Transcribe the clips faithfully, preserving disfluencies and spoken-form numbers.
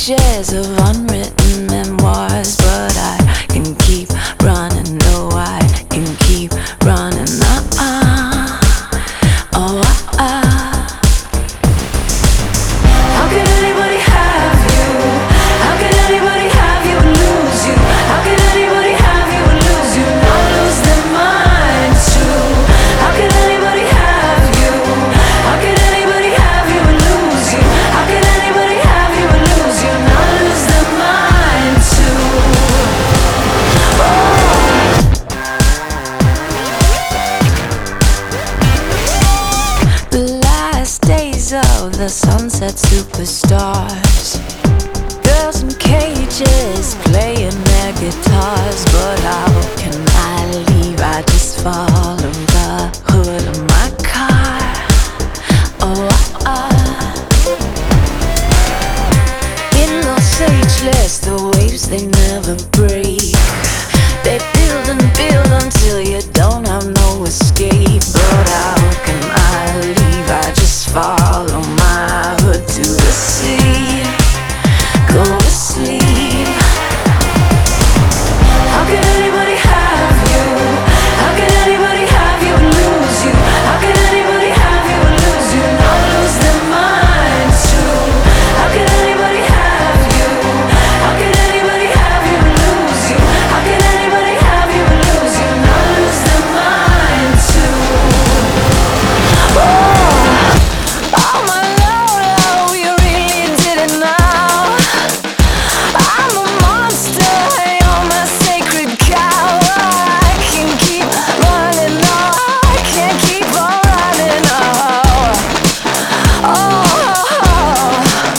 pages of unwritten memoirs, but I can keep running. No, I can keep running. Uh-uh. Oh, uh-uh. How can anybody have you? How can anybody have you and lose you? How can anybody have you and lose you? Not lose their mind too. How can anybody have you? How can anybody have you and lose you? How can anybody have you and lose you? Not lose their mind too. Oh. The last days of the sunset superstars, girls in cages playing their guitars. But how can I leave? I just follow the hood of my car. Oh, uh, in Los Angeles, the waves they never break. They build and build until you don't have no escape. But how can I leave? I just follow my hood to the sea. Go to sleep. How can anybody have you? How can anybody have you and lose you? How can anybody have you and lose you? Not lose their minds too. How can anybody have you? How can anybody have you and lose you? How can anybody have you and lose you? Not lose their minds too. Oh, oh my Lord, oh, you really did it now. I'm a monster, you're my sacred cow. I can keep running, no, I can't keep on running. Oh, oh.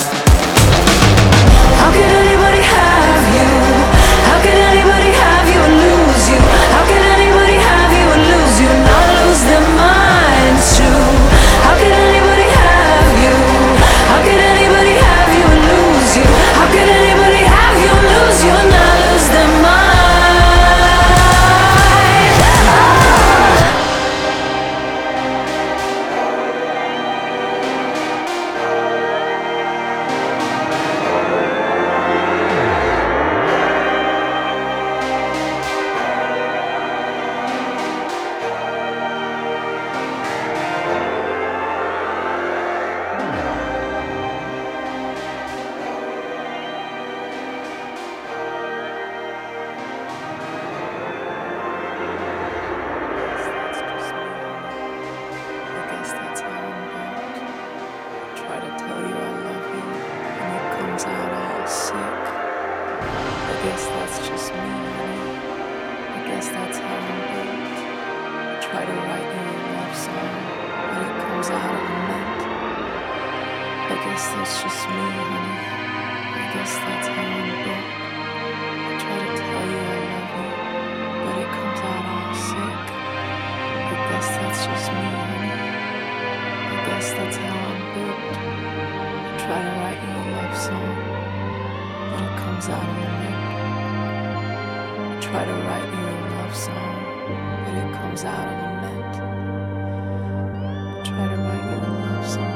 How can anybody have you? How can anybody have you and lose you? How can anybody have you and lose you? Not lose their minds too. How can anybody have you? How can anybody have you and lose you? How can anybody have you and lose you and not lose their mind? I guess that's just me, honey. I guess that's how I'm built. I try to write you a love song, but it comes out of a mint. I guess that's just me, honey. I guess that's how I'm built. I try to tell you I love you, but it comes out all sick. I guess that's just me, honey. I guess that's how I'm built. I try to write you a love song, but it comes out of a mint. Try to write you a love song, but it comes out of a mint. Try to write you a love song.